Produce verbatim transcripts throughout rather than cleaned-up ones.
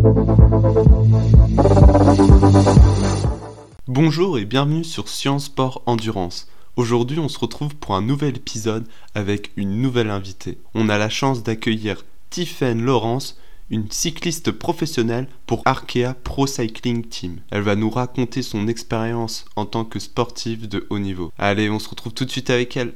Bonjour et bienvenue sur Sciences Sport Endurance. Aujourd'hui, on se retrouve pour un nouvel épisode avec une nouvelle invitée. On a la chance d'accueillir Tiffaine Laurence, une cycliste professionnelle pour Arkea Pro Cycling Team. Elle va nous raconter son expérience en tant que sportive de haut niveau. Allez, on se retrouve tout de suite avec elle.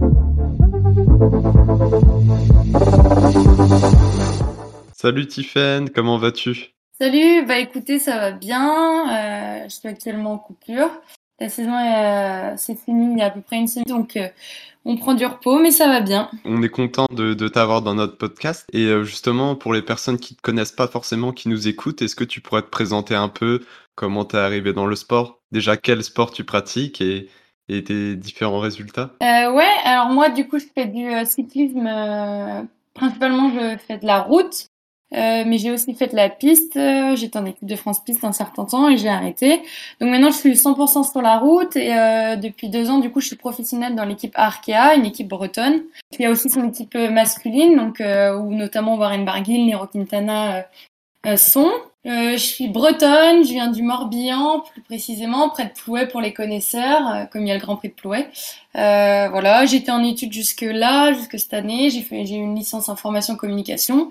Salut Tiffaine, comment vas-tu ? Salut, bah écoutez, ça va bien. Euh, je suis actuellement en coupure. La saison est, euh, c'est fini il y a à peu près une semaine, donc euh, on prend du repos, mais ça va bien. On est content de, de t'avoir dans notre podcast. Et euh, justement, pour les personnes qui ne te connaissent pas forcément, qui nous écoutent, est-ce que tu pourrais te présenter un peu comment t'es arrivé dans le sport ? Déjà, quel sport tu pratiques et, et tes différents résultats ? Euh, ouais, alors moi, du coup, je fais du euh, cyclisme. euh, principalement, je fais de la route, euh, mais j'ai aussi fait de la piste. Euh, J'étais en équipe de France piste un certain temps et j'ai arrêté. Donc maintenant, je suis cent pour cent sur la route et euh, depuis deux ans, du coup, je suis professionnelle dans l'équipe Arkea, une équipe bretonne. Il y a aussi son équipe euh, masculine, donc euh, où notamment Warren Barguil, Nero Quintana euh, euh, sont. Euh, je suis bretonne, je viens du Morbihan, plus précisément, près de Plouay pour les connaisseurs, euh, comme il y a le Grand Prix de Plouay. Euh, voilà, j'étais en études jusque-là, jusque cette année. J'ai fait, j'ai eu une licence en formation communication.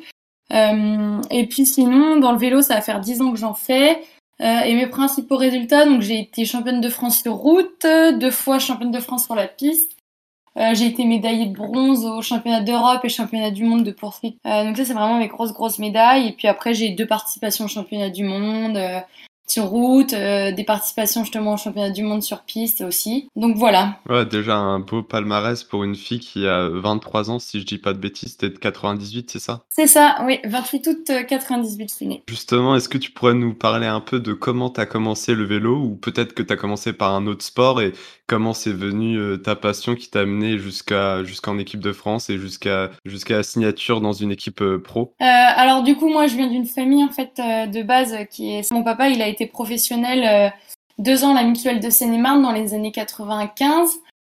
Euh, et puis sinon, dans le vélo, ça va faire dix ans que j'en fais. Euh, et mes principaux résultats, donc j'ai été championne de France sur route, deux fois championne de France sur la piste. Euh, j'ai été médaillée de bronze au championnat d'Europe et championnat du monde de poursuite. Euh, donc ça, c'est vraiment mes grosses, grosses médailles. Et puis après, j'ai deux participations au championnat du monde euh, sur route, euh, des participations justement au championnat du monde sur piste aussi. Donc voilà. Ouais, déjà un beau palmarès pour une fille qui a vingt-trois ans, si je dis pas de bêtises, t'es de quatre-vingt-dix-huit, c'est ça ? C'est ça, oui, vingt-huit août quatre-vingt-dix-huit, je suis née. Justement, est-ce que tu pourrais nous parler un peu de comment tu as commencé le vélo ou peut-être que tu as commencé par un autre sport et comment c'est venu euh, ta passion qui t'a amené jusqu'à jusqu'en équipe de France et jusqu'à jusqu'à la signature dans une équipe euh, pro? Euh, alors du coup, moi, je viens d'une famille en fait euh, de base qui est. Mon papa, il a été professionnel euh, deux ans à la Mutuelle de Seine-et-Marne dans les années quatre-vingt-quinze.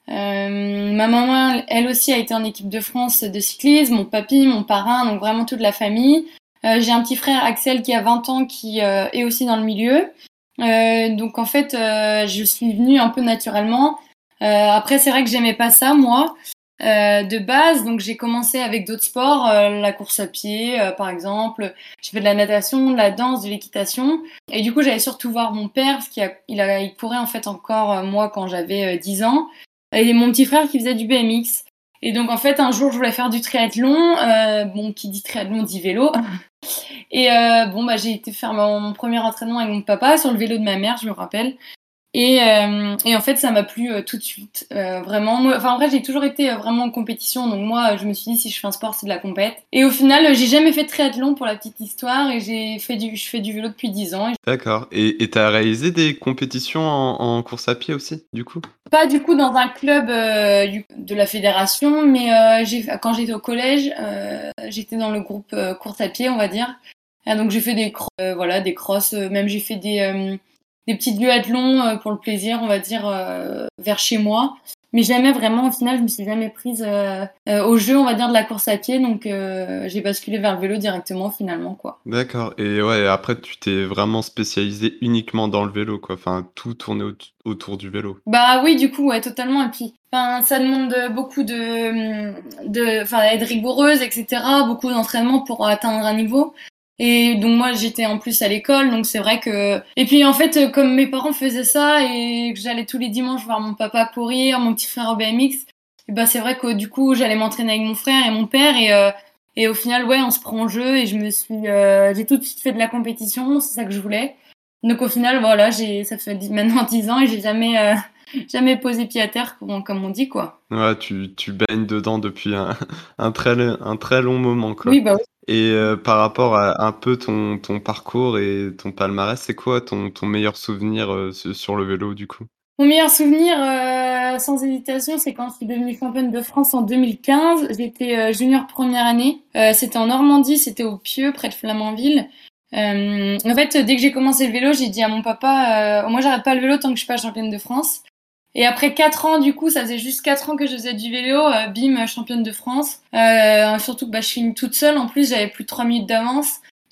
Euh, ma maman, elle aussi, a été en équipe de France de cyclisme. Mon papy, mon parrain, donc vraiment toute la famille. Euh, j'ai un petit frère Axel qui a vingt ans qui euh, est aussi dans le milieu. Euh, donc en fait, euh, je suis venue un peu naturellement. Euh, après, c'est vrai que j'aimais pas ça moi. Euh, de base, donc j'ai commencé avec d'autres sports, euh, la course à pied euh, par exemple. J'ai fait de la natation, de la danse, de l'équitation. Et du coup, j'allais surtout voir mon père parce qu'il a, il, a, il courait en fait encore euh, moi quand j'avais euh, dix ans. Et mon petit frère qui faisait du B M X. Et donc en fait, un jour, je voulais faire du triathlon. Euh, bon, qui dit triathlon dit vélo. Et euh, bon, bah j'ai été faire mon, mon premier entraînement avec mon papa sur le vélo de ma mère, je me rappelle. Et, euh, et en fait, ça m'a plu euh, tout de suite. Euh, vraiment, moi, enfin en vrai, j'ai toujours été euh, vraiment en compétition. Donc moi, je me suis dit, si je fais un sport, c'est de la compète. Et au final, euh, j'ai jamais fait de triathlon pour la petite histoire. Et j'ai fait du, je fais du vélo depuis dix ans. Et D'accord. Et et t'as réalisé des compétitions en, en course à pied aussi, du coup? pas du coup dans un club euh, du- de la fédération, mais euh, j'ai, quand j'étais au collège, euh, j'étais dans le groupe euh, course à pied, on va dire. Et donc j'ai fait des cro- euh, voilà, des crosses, euh, même j'ai fait des euh, des petits duathlons euh, pour le plaisir, on va dire, euh, vers chez moi. Mais jamais vraiment, au final, je me suis jamais prise euh, euh, au jeu, on va dire, de la course à pied. Donc euh, j'ai basculé vers le vélo directement, finalement, quoi. D'accord. Et ouais, après, tu t'es vraiment spécialisé uniquement dans le vélo, quoi. Enfin, tout tournait au- autour du vélo. Bah oui, du coup, ouais, totalement. Et puis, enfin, ça demande beaucoup de, de, enfin, être rigoureuse, et cetera. Beaucoup d'entraînement pour atteindre un niveau. Et donc moi, j'étais en plus à l'école, donc c'est vrai que. Et puis en fait, comme mes parents faisaient ça et que j'allais tous les dimanches voir mon papa courir, mon petit frère au B M X, et bah c'est vrai que du coup, j'allais m'entraîner avec mon frère et mon père et euh, et au final, ouais, on se prend en jeu et je me suis, euh, j'ai tout de suite fait de la compétition, c'est ça que je voulais. Donc au final, voilà, j'ai, ça fait dix- maintenant dix ans et j'ai jamais, euh, jamais posé pied à terre, comme, comme on dit, quoi. Ouais, tu, tu baignes dedans depuis un, un très, le- un très long moment, quoi. Oui, bah oui. Et euh, par rapport à un peu ton, ton parcours et ton palmarès, c'est quoi ton, ton meilleur souvenir euh, sur sur le vélo, du coup? Mon meilleur souvenir, euh, sans hésitation, c'est quand je suis devenue championne de France en deux mille quinze. J'étais euh, junior première année. Euh, c'était en Normandie, c'était au Pieux, près de Flamanville. Euh, en fait, dès que j'ai commencé le vélo, j'ai dit à mon papa, euh, moi j'arrête pas le vélo tant que je suis pas championne de France. Et après quatre ans, du coup, ça faisait juste quatre ans que je faisais du vélo, euh, bim, championne de France. Euh, surtout que bah, je suis une toute seule, en plus, j'avais plus de trois minutes d'avance.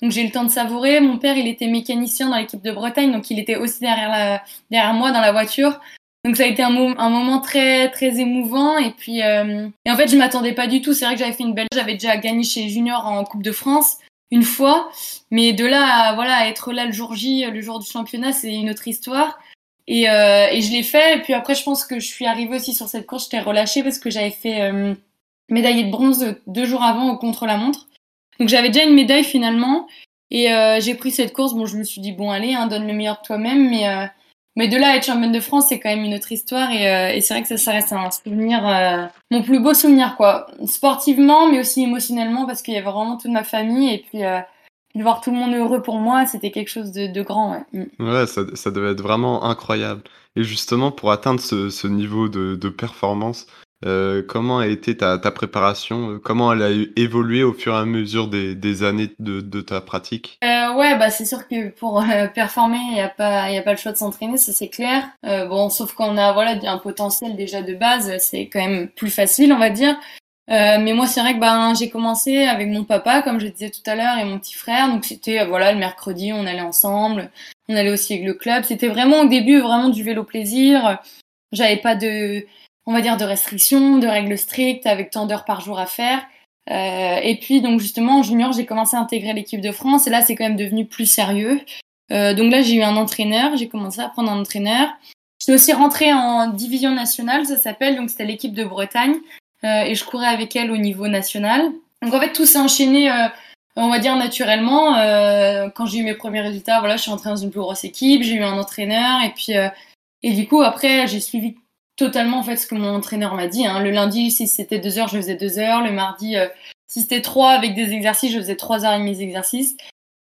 Donc j'ai eu le temps de savourer. Mon père, il était mécanicien dans l'équipe de Bretagne, donc il était aussi derrière la, derrière moi dans la voiture. Donc ça a été un, mo- un moment très très émouvant. Et puis euh, et en fait, je m'attendais pas du tout. C'est vrai que j'avais fait une belle, j'avais déjà gagné chez les juniors en Coupe de France une fois, mais de là à voilà à être là le jour J, le jour du championnat, c'est une autre histoire. Et, euh, et je l'ai fait. Et puis après, je pense que je suis arrivée aussi sur cette course. J'étais relâchée parce que j'avais fait euh, médaillée de bronze deux jours avant au contre-la-montre. Donc j'avais déjà une médaille finalement. Et euh, j'ai pris cette course. Bon, je me suis dit bon, allez, hein, donne le meilleur de toi-même. Mais euh, mais de là à être championne de France, c'est quand même une autre histoire. Et, euh, et c'est vrai que ça, ça reste un souvenir, euh, mon plus beau souvenir, quoi. Sportivement, mais aussi émotionnellement, parce qu'il y avait vraiment toute ma famille. Et puis euh, de voir tout le monde heureux pour moi, c'était quelque chose de, de grand. Ouais. Mm. Ouais, ça, ça devait être vraiment incroyable. Et justement, pour atteindre ce, ce niveau de, de performance, euh, comment a été ta, ta préparation? euh, Comment elle a eu- évolué au fur et à mesure des, des années de, de ta pratique? Euh, ouais, bah c'est sûr que pour euh, performer, il y a pas, il y a pas le choix de s'entraîner, ça c'est clair. Euh, bon, sauf qu'on a voilà un potentiel déjà de base, c'est quand même plus facile, on va dire. Euh, mais moi, c'est vrai que ben j'ai commencé avec mon papa, comme je disais tout à l'heure, et mon petit frère. Donc c'était euh, voilà le mercredi, on allait ensemble, on allait aussi avec le club. C'était vraiment au début vraiment du vélo plaisir. J'avais pas de, on va dire, de restrictions, de règles strictes, avec tant d'heures par jour à faire. Euh, et puis donc justement en junior, j'ai commencé à intégrer l'équipe de France et là c'est quand même devenu plus sérieux. Euh, donc là j'ai eu un entraîneur, j'ai commencé à prendre un entraîneur. J'étais aussi rentrée en division nationale, ça s'appelle, donc c'était l'équipe de Bretagne euh, et je courais avec elle au niveau national. Donc en fait tout s'est enchaîné, euh, on va dire naturellement. Euh, quand j'ai eu mes premiers résultats, voilà, je suis rentrée dans une plus grosse équipe, j'ai eu un entraîneur et puis euh, et du coup après j'ai suivi totalement en fait ce que mon entraîneur m'a dit. Hein. Le lundi, si c'était deux heures, je faisais deux heures. Le mardi, euh, si c'était trois avec des exercices, je faisais trois heures et mes exercices.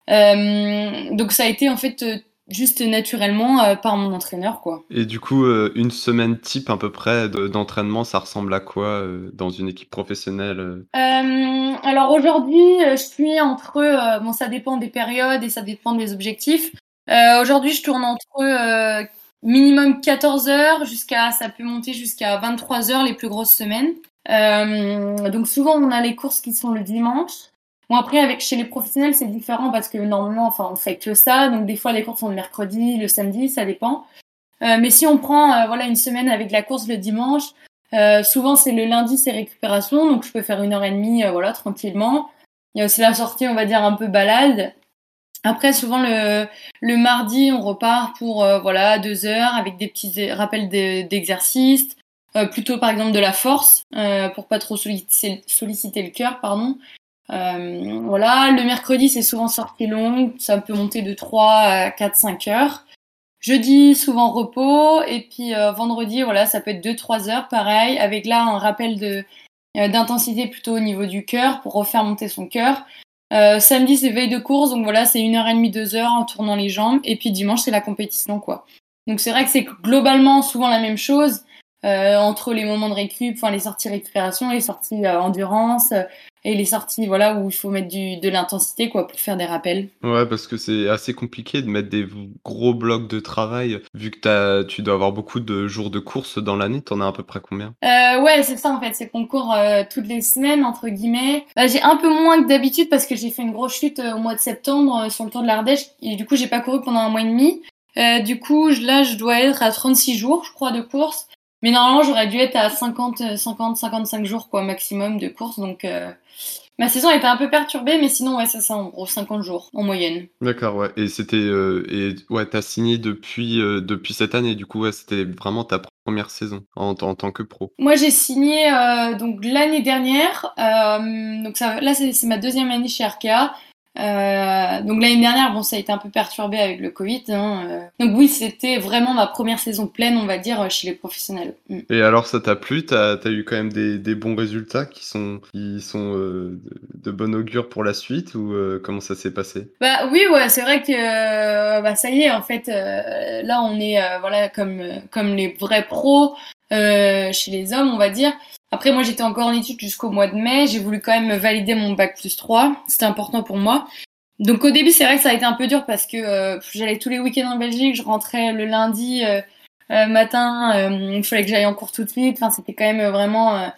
Euh, donc ça a été en fait euh, juste naturellement euh, par mon entraîneur, quoi. Et du coup, euh, une semaine type à peu près de- d'entraînement, ça ressemble à quoi euh, dans une équipe professionnelle? euh Euh, alors aujourd'hui, euh, je suis entre, euh, bon ça dépend des périodes et ça dépend des objectifs. Euh, aujourd'hui, je tourne entre euh, minimum quatorze heures jusqu'à, ça peut monter jusqu'à vingt-trois heures les plus grosses semaines. Euh, donc souvent on a les courses qui sont le dimanche. Bon après avec chez les professionnels c'est différent parce que normalement enfin on fait que ça, donc des fois les courses sont le mercredi, le samedi, ça dépend. Euh, mais si on prend euh, voilà une semaine avec la course le dimanche, euh, souvent c'est le lundi c'est récupération, donc je peux faire une heure et demie euh, voilà tranquillement. Il y a aussi la sortie on va dire un peu balade. Après souvent le le mardi on repart pour euh, voilà deux heures avec des petits rappels de- d'exercices, euh, plutôt par exemple de la force euh, pour pas trop solliciter, solliciter le cœur pardon. Euh, voilà le mercredi c'est souvent sortie longue, ça peut monter de trois à quatre cinq heures. Jeudi, souvent repos. Et puis euh, vendredi, voilà, ça peut être deux trois heures, pareil, avec là un rappel de euh, d'intensité plutôt au niveau du cœur pour refaire monter son cœur. Euh, samedi, c'est veille de course, donc voilà, c'est une heure et demie, deux heures en tournant les jambes. Et puis dimanche, c'est la compétition, quoi. Donc c'est vrai que c'est globalement souvent la même chose euh, entre les moments de récup, enfin les sorties récupération, les sorties euh, endurance euh, et les sorties voilà où il faut mettre du, de l'intensité, quoi, pour faire des rappels. Ouais, parce que c'est assez compliqué de mettre des v- gros blocs de travail, vu que t'as, tu dois avoir beaucoup de jours de course dans l'année. T'en as à peu près combien? Euh, ouais, c'est ça en fait, c'est qu'on court euh, toutes les semaines entre guillemets. Bah, j'ai un peu moins que d'habitude parce que j'ai fait une grosse chute euh, au mois de septembre euh, sur le Tour de l'Ardèche et du coup j'ai pas couru pendant un mois et demi. Euh, du coup je- là je dois être à trente-six jours je crois de course, mais normalement j'aurais dû être à cinquante, euh, cinquante, cinquante-cinq jours quoi maximum de course donc euh, ma saison était un peu perturbée mais sinon ouais c'est ça en gros cinquante jours en moyenne. D'accord, ouais. Et c'était, euh, et ouais, t'as signé depuis, euh, depuis cette année. Du coup, ouais, c'était vraiment ta première saison en, en tant que pro. Moi, j'ai signé euh, donc l'année dernière. Euh, donc ça, là, c'est c'est ma deuxième année chez Arkea. Euh, donc l'année dernière, bon, ça a été un peu perturbé avec le Covid. Hein, euh. Donc oui, c'était vraiment ma première saison pleine, on va dire, chez les professionnels. Mm. Et alors, ça t'a plu? T'as, t'as eu quand même des, des bons résultats qui sont, qui sont euh, de, de bon augure pour la suite ou euh, comment ça s'est passé? Bah oui, ouais, c'est vrai que euh, bah ça y est, en fait, euh, là, on est euh, voilà comme euh, comme les vrais pros euh, chez les hommes, on va dire. Après, moi, j'étais encore en études jusqu'au mois de mai. J'ai voulu quand même valider mon bac plus trois. C'était important pour moi. Donc au début, c'est vrai que ça a été un peu dur parce que euh, j'allais tous les week-ends en Belgique, je rentrais le lundi euh, euh, matin, euh, il fallait que j'aille en cours tout de suite. Enfin, c'était quand même euh, vraiment euh,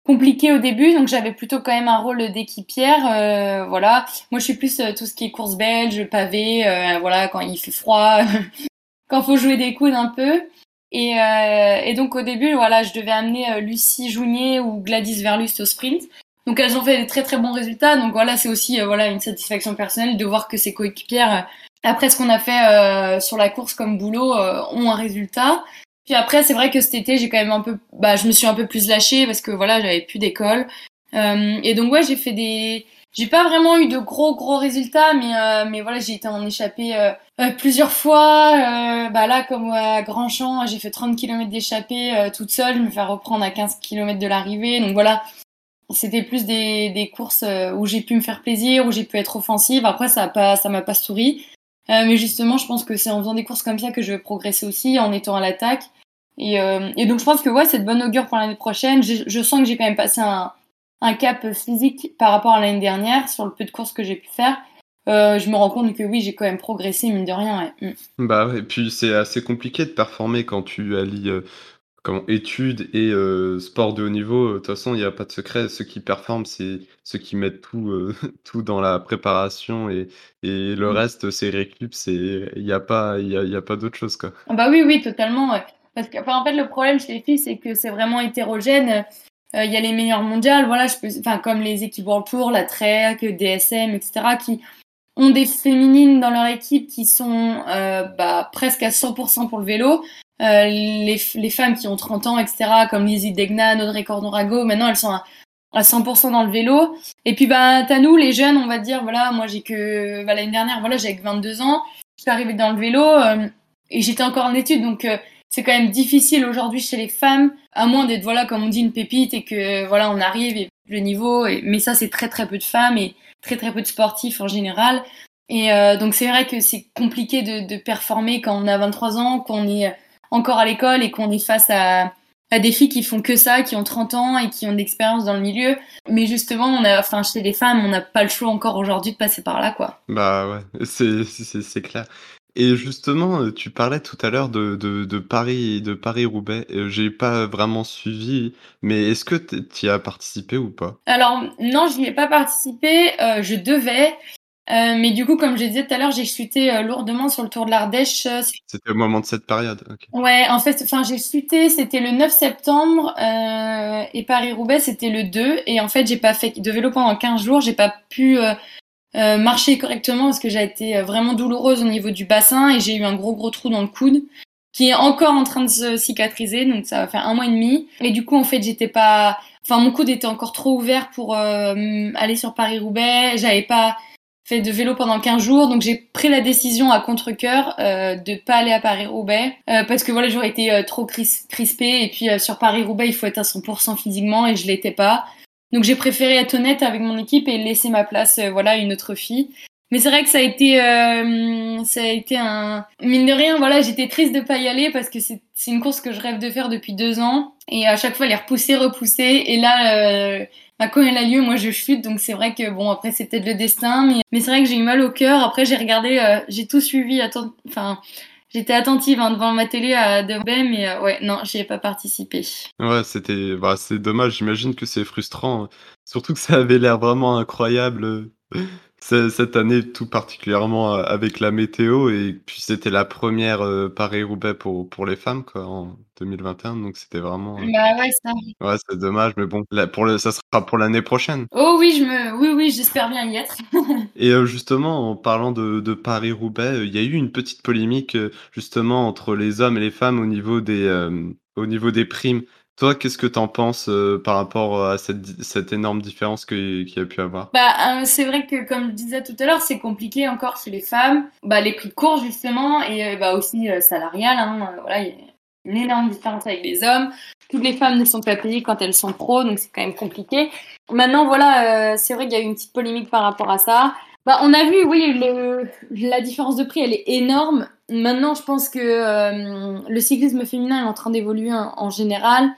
compliqué au début, donc j'avais plutôt quand même un rôle d'équipière, euh, voilà. Moi, je suis plus euh, tout ce qui est course belge, pavé, euh, voilà, quand il fait froid, quand faut jouer des coudes un peu. Et, euh, et donc au début, voilà, je devais amener euh, Lucie Jougnier ou Gladys Verlust au sprint. Donc elles ont fait des très très bons résultats. Donc voilà, c'est aussi euh, voilà une satisfaction personnelle de voir que ses coéquipières, euh, après ce qu'on a fait euh, sur la course comme boulot, euh, ont un résultat. Puis après, c'est vrai que cet été, j'ai quand même un peu, bah, je me suis un peu plus lâchée parce que voilà, j'avais plus d'école. Euh, et donc ouais, j'ai fait des, j'ai pas vraiment eu de gros gros résultats, mais euh, mais voilà, j'ai été en échappée euh, euh, plusieurs fois. Euh, bah là, comme à Grandchamp, j'ai fait trente kilomètres d'échappée euh, toute seule. Je me fais reprendre à quinze kilomètres de l'arrivée. Donc voilà, c'était plus des des courses euh, où j'ai pu me faire plaisir, où j'ai pu être offensive. Après, ça a pas, ça m'a pas souri. Euh, mais justement, je pense que c'est en faisant des courses comme ça que je vais progresser aussi, en étant à l'attaque. Et, euh, et donc je pense que ouais, c'est de bonne augure pour l'année prochaine. Je, je sens que j'ai quand même passé un, un cap physique par rapport à l'année dernière sur le peu de courses que j'ai pu faire. Euh, je me rends compte que oui, j'ai quand même progressé mine de rien. Ouais. Mm. Bah ouais, et puis c'est assez compliqué de performer quand tu allies euh, comment, études et euh, sport de haut niveau. De toute façon, il n'y a pas de secret. Ceux qui performent, c'est ceux qui mettent tout, euh, tout dans la préparation et, et le reste, c'est récup. C'est, il n'y a pas, il y a, il y a pas d'autre chose, quoi. Ah bah oui, oui, totalement. Ouais. Parce que enfin, en fait, le problème chez les filles, c'est que c'est vraiment hétérogène. Euh, Il y a les meilleures mondiales, voilà, je peux, enfin comme les équipes World Tour, la Trek, D S M, et cetera, qui ont des féminines dans leur équipe qui sont euh, bah, presque à cent pour cent pour le vélo. Euh, les, les femmes qui ont trente ans, et cetera, comme Lizzie Degnan, Audrey Cordon-Rago, maintenant elles sont à, à cent pour cent dans le vélo. Et puis bah, t'as nous, les jeunes, on va dire, voilà, moi j'ai que, bah, l'année dernière, voilà, j'avais que vingt-deux ans, je suis arrivée dans le vélo euh, et j'étais encore en études, donc euh, c'est quand même difficile aujourd'hui chez les femmes, à moins d'être, voilà, comme on dit, une pépite et que, voilà, on arrive et le niveau, et, mais ça c'est très très peu de femmes et très très peu de sportifs en général. Et euh, donc c'est vrai que c'est compliqué de, de performer quand on a vingt-trois ans, qu'on est encore à l'école et qu'on est face à, à des filles qui font que ça, qui ont trente ans et qui ont de l'expérience dans le milieu. Mais justement, on a, enfin, chez les femmes, on n'a pas le choix encore aujourd'hui de passer par là, quoi. Bah ouais, c'est, c'est, c'est clair. Et justement, euh, tu parlais tout à l'heure de, de, de Paris, de Paris-Roubaix. Euh, J'ai pas vraiment suivi, mais est-ce que tu y as participé ou pas? Alors non, je n'y ai pas participé, euh, je devais. Euh, mais du coup, comme je disais tout à l'heure, j'ai chuté euh, lourdement sur le Tour de l'Ardèche. Euh, C'était au moment de cette période. Ok. Ouais, en fait, enfin, j'ai chuté, c'était le neuf septembre euh, et Paris-Roubaix, c'était le deux. Et en fait, j'ai pas fait de vélo pendant quinze jours. J'ai pas pu euh, euh, marcher correctement parce que j'ai été euh, vraiment douloureuse au niveau du bassin et j'ai eu un gros gros trou dans le coude qui est encore en train de se cicatriser. Donc ça va faire un mois et demi. Et du coup, en fait, j'étais pas, enfin, mon coude était encore trop ouvert pour euh, aller sur Paris-Roubaix. J'avais pas fait de vélo pendant quinze jours, donc j'ai pris la décision à contre-cœur euh, de pas aller à Paris-Roubaix euh, parce que voilà, j'aurais été euh, trop cris- crispée et puis euh, sur Paris-Roubaix, il faut être à cent pour cent physiquement et je l'étais pas. Donc j'ai préféré être honnête avec mon équipe et laisser ma place euh, voilà à une autre fille. Mais c'est vrai que ça a été euh, ça a été un mine de rien, voilà, j'étais triste de pas y aller parce que c'est c'est une course que je rêve de faire depuis deux ans et à chaque fois elle est repoussée, repoussée et là euh, bah, quand elle a lieu, moi je chute, donc c'est vrai que bon après c'est peut-être le destin, mais, mais c'est vrai que j'ai eu mal au cœur. Après j'ai regardé, euh, j'ai tout suivi, atten- enfin j'étais attentive hein, devant ma télé à de mais euh, ouais non j'y ai pas participé. Ouais, c'était, bah, c'est dommage. J'imagine que c'est frustrant, euh, surtout que ça avait l'air vraiment incroyable euh, ce- cette année, tout particulièrement euh, avec la météo. Et puis c'était la première euh, Paris-Roubaix pour pour les femmes quoi en deux mille vingt et un, donc c'était vraiment. euh, Bah ouais ça. Ouais, c'est dommage, mais bon, là, pour le, ça sera pour l'année prochaine. Oh oui je me, oui oui j'espère bien y être. Et heu, justement, en parlant de de Paris-Roubaix, heu, il y a eu une petite polémique, heu, justement entre les hommes et les femmes au niveau des, hem, au niveau des primes. Toi, qu'est-ce que tu en penses, heu, par rapport à cette di cette énorme différence que qu'il y a pu avoir? Bah, euh, c'est vrai que, comme je disais tout à l'heure, c'est compliqué encore chez les femmes. Bah, les prix de cours, justement, et euh, bah, aussi euh, salarial. Hein, euh, voilà, il y a une énorme différence avec les hommes. Toutes les femmes ne sont pas payées quand elles sont pros, donc c'est quand même compliqué. Maintenant, voilà, euh, c'est vrai qu'il y a eu une petite polémique par rapport à ça. Bah, on a vu, oui, le, la différence de prix, elle est énorme. Maintenant, je pense que euh, le cyclisme féminin est en train d'évoluer en, en général.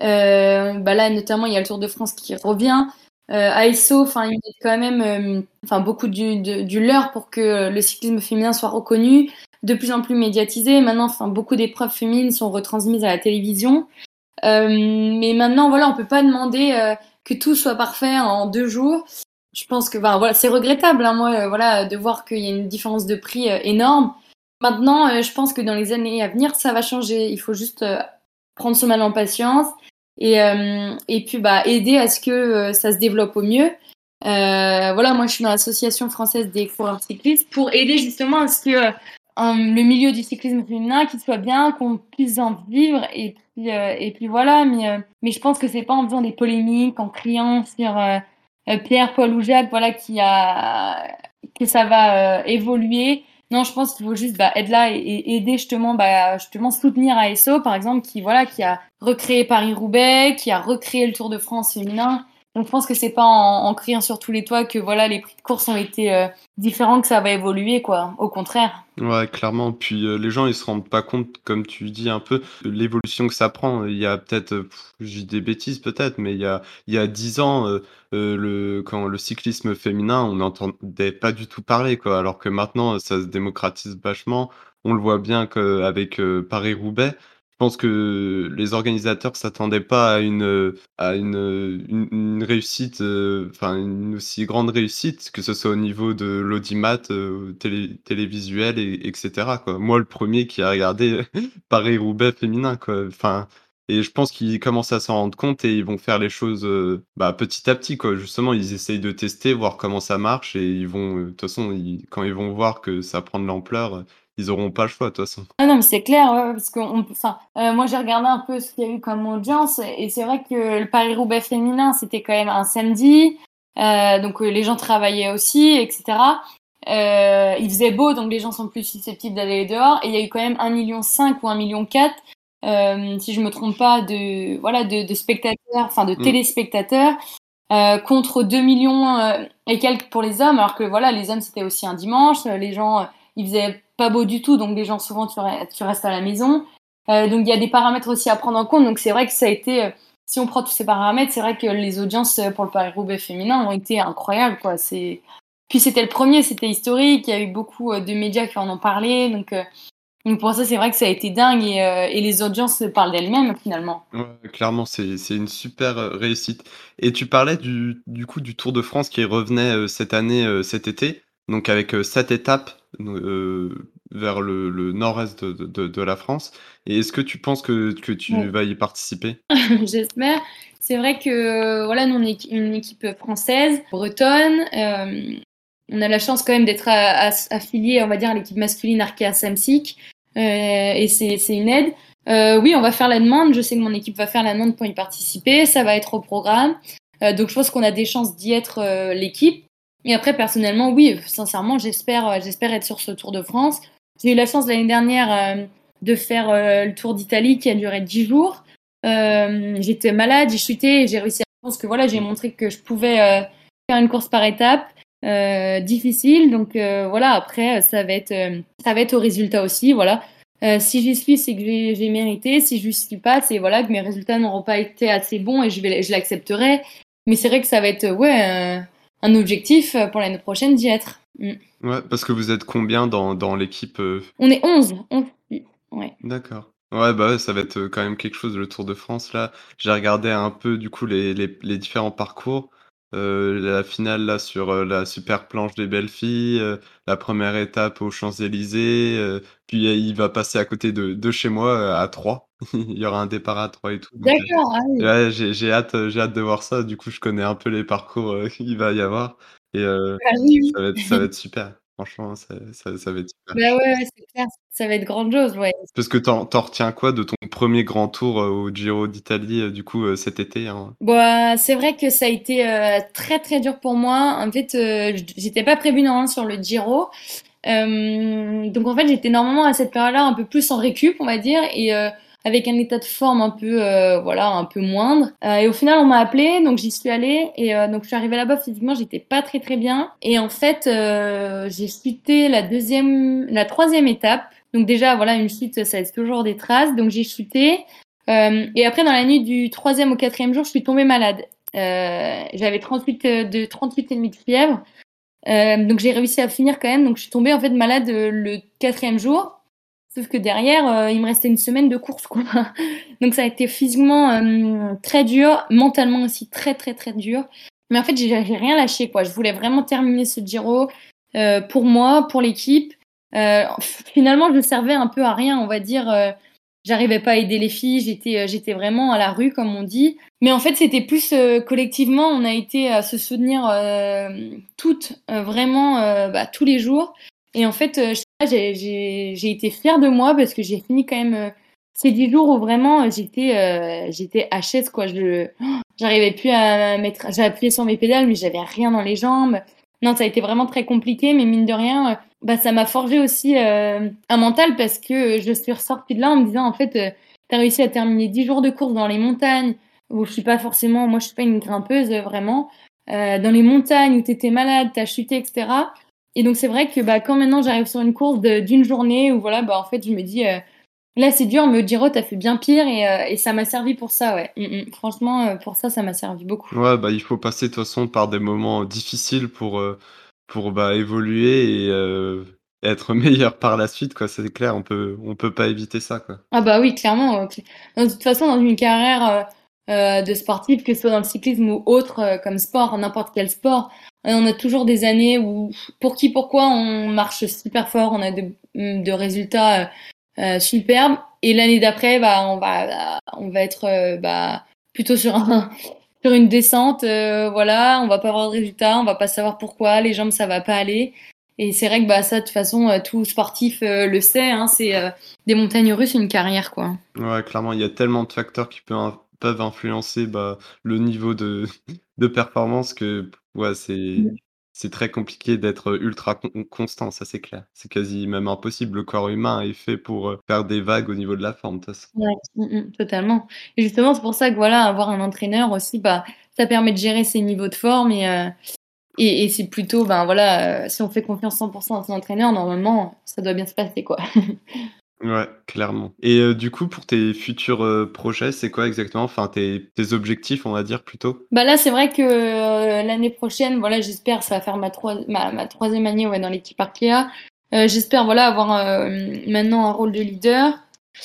Euh, bah là, notamment, il y a le Tour de France qui revient. Euh, A S O, enfin, il met quand même, euh, enfin, beaucoup du, de- du leur pour que le cyclisme féminin soit reconnu, de plus en plus médiatisé. Maintenant, enfin, beaucoup d'épreuves féminines sont retransmises à la télévision. Euh, mais maintenant, voilà, on peut pas demander euh, que tout soit parfait en deux jours. Je pense que, bah, voilà, c'est regrettable, hein, moi, euh, voilà, de voir qu'il y a une différence de prix euh, énorme. Maintenant, euh, je pense que dans les années à venir, ça va changer. Il faut juste euh, prendre son mal en patience et euh, et puis bah aider à ce que euh, ça se développe au mieux. Euh, voilà, moi, je suis dans l'association française des coureurs cyclistes pour aider justement à ce que euh, un- le milieu du cyclisme féminin qu'il soit bien, qu'on puisse en vivre et puis euh, et puis voilà. Mais euh, mais je pense que c'est pas en faisant des polémiques, en criant sur euh, euh, Pierre, Paul ou Jacques, voilà, qui a que ça va euh, évoluer. Non, je pense qu'il faut juste bah, être là et, et aider justement, bah, justement soutenir A S O par exemple, qui voilà, qui a recréé Paris-Roubaix, qui a recréé le Tour de France féminin. Donc je pense que c'est pas en, en criant sur tous les toits que voilà les prix de course ont été euh, différents que ça va évoluer quoi. Au contraire. Ouais, clairement. Puis euh, les gens, ils se rendent pas compte, comme tu dis un peu, de l'évolution que ça prend. Il y a peut-être, euh, pff, je dis des bêtises peut-être, mais il y a, il y a dix ans, euh, euh, le, quand le cyclisme féminin, on n'entendait pas du tout parler, quoi. Alors que maintenant, ça se démocratise vachement. On le voit bien qu'avec euh, Paris-Roubaix, je pense que les organisateurs s'attendaient pas à une, euh, à une, euh, une, une réussite, euh, enfin une aussi grande réussite, que ce soit au niveau de l'audimat, euh, télé, télévisuel, et, etc. Quoi. Moi, le premier qui a regardé Paris-Roubaix féminin, quoi. Enfin, et je pense qu'ils commencent à s'en rendre compte et ils vont faire les choses euh, bah, petit à petit, quoi. Justement, ils essayent de tester, voir comment ça marche et ils vont, euh, de toute façon, ils- quand ils vont voir que ça prend de l'ampleur, euh, ils auront pas le choix, de toute façon. Ah non mais c'est clair ouais, ouais, parce que on, enfin euh, moi j'ai regardé un peu ce qu'il y a eu comme audience et c'est vrai que le Paris-Roubaix féminin c'était quand même un samedi euh, donc euh, les gens travaillaient aussi etc. Euh, il faisait beau donc les gens sont plus susceptibles d'aller dehors et il y a eu quand même un million cinq ou un million quatre euh, si je me trompe pas de voilà de, de spectateurs enfin de Mm. téléspectateurs euh, contre deux millions euh, et quelques pour les hommes, alors que voilà, les hommes c'était aussi un dimanche, euh, les gens, euh, il faisait pas beau du tout, donc les gens souvent tu, re- tu restes à la maison. Euh, donc il y a des paramètres aussi à prendre en compte, donc c'est vrai que ça a été, euh, si on prend tous ces paramètres, c'est vrai que les audiences euh, pour le Paris-Roubaix féminin ont été incroyables, quoi. C'est... Puis c'était le premier, c'était historique, il y a eu beaucoup euh, de médias qui en ont parlé, donc, euh, donc pour ça c'est vrai que ça a été dingue et, euh, et les audiences parlent d'elles-mêmes finalement. Ouais, clairement, c'est c'est une super, heu, réussite et tu parlais du du coup, du Tour de France qui revenait, heu, cette année, heu, cet été, donc avec, heu, sept étapes, nou heu, vers le le nord-est de de de de la France et est-ce que tu penses que que tu vas y participer? J'espère. C'est vrai que euh, voilà, nous on est une équipe française, bretonne. Euh, on a la chance quand même d'être a- a- affilié, on va dire, à l'équipe masculine Arkea Samsic, euh, et c'est c'est une aide. Euh, oui, on va faire la demande. Je sais que mon équipe va faire la demande pour y participer. Ça va être au programme. Euh, donc je pense qu'on a des chances d'y être euh, l'équipe. Et après, personnellement, oui, sincèrement, j'espère, euh, j'espère être sur ce Tour de France. J'ai eu la chance l'année dernière euh, de faire euh, le Tour d'Italie qui a duré dix jours. Euh, j'étais malade, j'ai chuté et j'ai réussi à... Je pense que voilà, j'ai Mmh. montré que je pouvais euh, faire une course par étapes, euh, difficile. Donc euh, voilà, après, ça va être, euh, ça va être au résultat aussi. Voilà. Euh, si j'y suis, c'est que j'ai j'ai mérité. Si je n'y suis pas, c'est voilà, que mes résultats n'auront pas été assez bons et je, vais, je l'accepterai. Mais c'est vrai que ça va être ouais, euh, un objectif pour l'année prochaine d'y être. Mm. Ouais, parce que vous êtes combien dans dans l'équipe, heu? On est onze. onze. Ouais. D'accord. Ouais, bah, ouais, ça va être, heu, quand même quelque chose le Tour de France là. J'ai regardé un peu du coup les les les différents parcours, heu, la finale là sur, heu, la super planche des belles filles, heu, la première étape aux Champs-Élysées, heu, puis, heu, il va passer à côté de de chez moi, heu, à Troyes. Il y aura un départ à Troyes et tout donc, heu, D'accord, ah oui. ouais, j'ai j'ai hâte, heu, j'ai hâte de voir ça. Du coup, je connais un peu les parcours, heu, qu'il va y avoir et heu, Ah oui, ça va être ça va oui. être super. Franchement, ça ça ça va être super. Bah ouais, ouais, c'est clair, ça va être grandiose, ouais. Parce que t'en en retiens quoi de ton premier grand tour, heu, au Giro d'Italie, heu, du coup, heu, cet été, hein? Bah, c'est vrai que ça a été euh, très très dur pour moi. En fait, euh, j- j'étais pas prévue normalement sur le Giro. Euh, donc en fait, j'étais normalement à cette période-là un peu plus en récup, on va dire, et euh, avec un état de forme un peu, euh, voilà, un peu moindre. Euh, et au final, on m'a appelé, donc j'y suis allée, et euh, donc je suis arrivée là-bas physiquement, j'étais pas très très bien. Et en fait, euh, j'ai chuté la deuxième, la troisième étape. Donc déjà, voilà, une chute, ça laisse toujours des traces. Donc j'ai chuté. Euh, et après, dans la nuit du troisième au quatrième jour, je suis tombée malade. Euh, j'avais trente-huit euh, de trente-huit et demi de fièvre. Euh, donc j'ai réussi à finir quand même. Donc je suis tombée en fait malade euh, le quatrième jour. Sauf que derrière, heu, il me restait une semaine de course, quoi. Donc ça a été physiquement, hem, très dur, mentalement aussi très, très, très dur. Mais en fait, j'ai j'ai rien lâché, quoi. Je voulais vraiment terminer ce Giro, heu, pour moi, pour l'équipe. Heu, Finalement, je servais un peu à rien, on va dire, heu, j'arrivais pas à aider les filles, j'étais, heu, j'étais vraiment à la rue, comme on dit. Mais en fait, c'était plus, heu, collectivement, on a été à se soutenir, hem, toutes, heu, vraiment, heu, bah, tous les jours. Et en fait, heu, je sais pas, j'ai j'ai j'ai été fière de moi parce que j'ai fini quand même, heu, ces dix jours où vraiment, heu, j'étais, heu, j'étais H S, quoi. Je J'arrivais plus à mettre, j'ai appuyé sur mes pédales, mais j'avais rien dans les jambes. Non, ça a été vraiment très compliqué, mais mine de rien, heu, bah, ça m'a forgé aussi, heu, un mental parce que, heu, je suis ressortie de là en me disant: «En fait, heu, tu réussi à terminer dix jours de course dans les montagnes où je suis pas forcément, moi, je suis pas une grimpeuse, heu, vraiment, heu, dans les montagnes où t'étais malade, t'as chuté et cetera». Et donc c'est vrai que, bah, quand maintenant j'arrive sur une course de d'une journée où voilà, bah, en fait, je me dis, heu: «Là, c'est dur, mais au Giro, tu fait bien pire», et heu et ça m'a servi pour ça, ouais. Mmh mh. Franchement, heu, pour ça, ça m'a servi beaucoup. Ouais, bah, il faut passer de toute façon par des moments difficiles pour, heu, pour, bah, évoluer et heu, être meilleur par la suite, quoi. C'est clair, on peut on peut pas éviter ça, quoi. Ah bah oui, clairement, heu, cl de toute façon, dans une carrière, heu heu, de sportif, que ce soit dans le cyclisme ou autre, heu, comme sport, n'importe quel sport, heu, on a toujours des années où pour qui, pourquoi on marche super fort, on a de mmh, de résultats, heu heu, superbes, et l'année d'après, bah, on va on va être, heu, bah, plutôt sur un sur une descente, heu, voilà, on va pas avoir de résultats, on va pas savoir pourquoi, les jambes, ça va pas aller. Et c'est vrai que, bah, ça, de toute façon, heu, tout sportif, heu, le sait, hein, c'est, heu, des montagnes russes, une carrière, quoi. Ouais, clairement, il y a tellement de facteurs qui peut in peuvent influencer, bah, le niveau de de performance que, ouais, c'est Mmh. c'est très compliqué d'être ultra con constant, ça c'est clair. C'est quasi même impossible. Le corps humain est fait pour, heu, faire des vagues au niveau de la forme, de toute façon. Ouais, mmh mh, totalement. Et justement, c'est pour ça que, voilà, avoir un entraîneur aussi, bah, ça permet de gérer ses niveaux de forme, et heu et et c'est plutôt, ben, voilà, heu, si on fait confiance cent pour cent à son entraîneur, normalement, ça doit bien se passer, quoi. Ouais, clairement. Et heu, du coup, pour tes futurs, heu, projets, c'est quoi exactement? Enfin, tes tes objectifs, on va dire plutôt? Bah, là, c'est vrai que, heu, l'année prochaine, voilà, j'espère, ça va faire ma troi ma ma troisième année, ouais, dans l'équipe Arkea. Heu, j'espère, voilà, avoir, hem, maintenant un rôle de leader.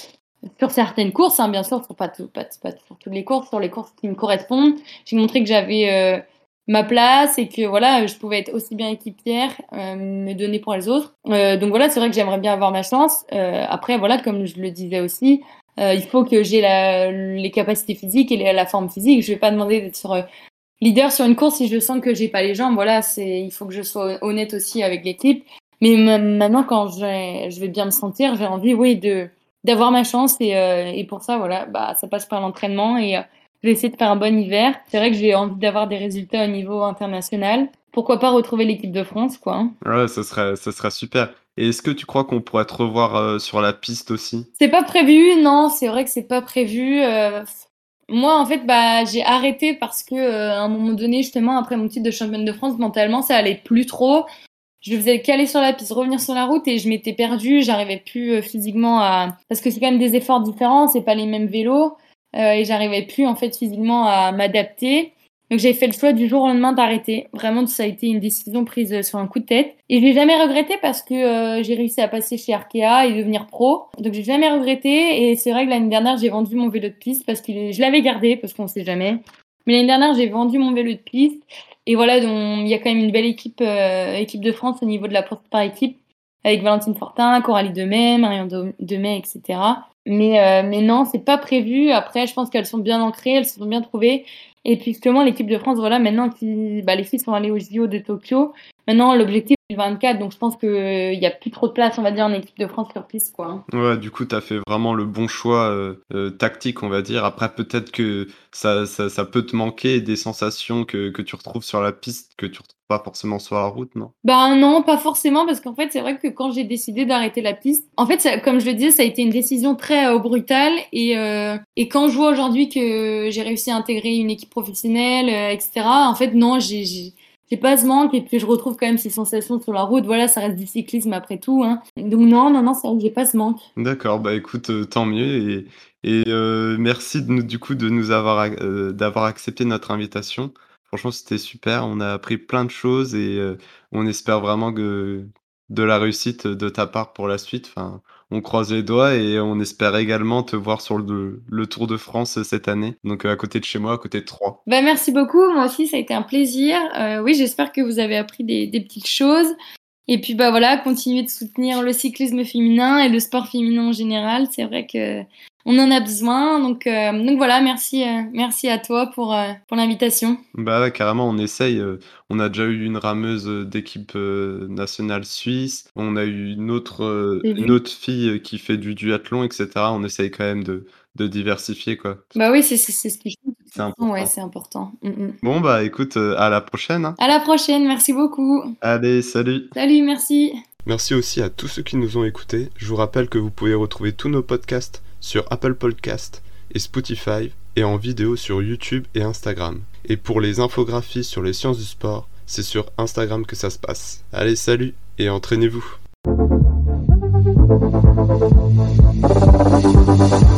Sur certaines courses, hein, bien sûr, sur pas tout pas pas sur toutes les courses, sur les courses qui me correspondent. J'ai montré que j'avais, heu, ma place et que voilà, je pouvais être aussi bien équipière, heu, me donner pour les autres. Heu, donc voilà, c'est vrai que j'aimerais bien avoir ma chance. Heu, après voilà, comme je le disais aussi, heu, il faut que j'ai la les capacités physiques et les la forme physique. Je vais pas demander d'être sur, heu, leader sur une course si je sens que j'ai pas les jambes. Voilà, c'est il faut que je sois honnête aussi avec l'équipe. Mais ma maintenant quand j'ai je vais bien me sentir, j'ai envie, oui, de d'avoir ma chance, et heu et pour ça, voilà, bah, ça passe par l'entraînement, et heu, je vais essayer de faire un bon hiver. C'est vrai que j'ai envie d'avoir des résultats au niveau international. Pourquoi pas retrouver l'équipe de France, quoi, hein. Ouais, ce serait ce serait super. Et est-ce que tu crois qu'on pourrait te revoir, heu, sur la piste aussi? C'est pas prévu, non, c'est vrai que c'est pas prévu, heu, moi, en fait, bah, j'ai arrêté parce que, heu, à un moment donné, justement, après mon titre de championne de France, mentalement, ça allait plus trop. Je faisais qu'aller sur la piste, revenir sur la route, et je m'étais perdue, j'arrivais plus, heu, physiquement à, parce que c'est quand même des efforts différents, c'est pas les mêmes vélos, heu et j'arrivais plus, en fait, physiquement à m'adapter. Donc j'ai fait le choix du jour au lendemain d'arrêter. Vraiment, ça a été une décision prise, heu, sur un coup de tête, et j'ai jamais regretté parce que, heu, j'ai réussi à passer chez Arkea et devenir pro. Donc j'ai jamais regretté, et c'est vrai que l'année dernière, j'ai vendu mon vélo de piste parce qu'il est je l'avais gardé parce qu'on sait jamais. Mais l'année dernière, j'ai vendu mon vélo de piste, et voilà, donc il y a quand même une belle équipe, heu, équipe de France au niveau de la course par équipe, avec Valentine Fortin, Coralie Demey, Marion Dom Demey, et cetera. Mais heu, mais non, c'est pas prévu. Après, je pense qu'elles sont bien ancrées, elles se sont bien trouvées. Et puis justement, l'équipe de France, voilà, maintenant qui, bah, les filles sont allées aux J O de Tokyo. Maintenant, l'objectif c'est le vingt-quatre, donc je pense qu'il y a plus trop de place, on va dire, en équipe de France sur piste, quoi, hein. Ouais, du coup, tu as fait vraiment le bon choix, heu heu, tactique, on va dire. Après, peut-être que ça ça ça peut te manquer des sensations que que tu retrouves sur la piste, que tu retrouves pas forcément sur la route, non? Ben non, pas forcément, parce qu'en fait, c'est vrai que quand j'ai décidé d'arrêter la piste, en fait, ça, comme je le disais, ça a été une décision très, heu, brutale, et heu et quand je vois aujourd'hui que j'ai réussi à intégrer une équipe professionnelle, heu et cetera, en fait, non, j'ai j'ai j'ai pas ce manque, et puis je retrouve quand même ces sensations sur la route. Voilà, ça reste du cyclisme après tout, hein. Donc non, non, non, c'est vrai que j'ai pas ce manque. D'accord, bah, écoute, heu, tant mieux. Et et heu, merci de nous du coup, de nous avoir ac heu, d'avoir accepté notre invitation. Franchement, c'était super, on a appris plein de choses et heu, on espère vraiment que de la réussite de ta part pour la suite. Enfin, on croise les doigts et on espère également te voir sur le, le Tour de France cette année. Donc à côté de chez moi, à côté de Troyes. Bah, merci beaucoup, moi aussi ça a été un plaisir. Euh, oui, j'espère que vous avez appris des, des petites choses. Et puis bah voilà, continuer de soutenir le cyclisme féminin et le sport féminin en général. C'est vrai que on en a besoin. Donc, euh, donc voilà, merci, euh, merci à toi pour, euh, pour l'invitation. Bah ouais, carrément, on essaye. euh, On a déjà eu une rameuse euh, d'équipe euh, nationale suisse. On a eu une autre, euh, J'ai une vu. autre fille euh, qui fait du duathlon, et cetera. On essaye quand même de, de diversifier, quoi. Bah oui, c'est c'est c'est ce qu'il faut. De toute C'est façon, ouais, important. c'est important. Mm, mm. Bon, bah écoute, euh, à la prochaine, hein. À la prochaine, merci beaucoup. Allez, salut! Salut, merci. Merci aussi à tous ceux qui nous ont écoutés. Je vous rappelle que vous pouvez retrouver tous nos podcasts sur Apple Podcasts et Spotify et en vidéo sur YouTube et Instagram. Et pour les infographies sur les sciences du sport, c'est sur Instagram que ça se passe. Allez, salut et entraînez-vous!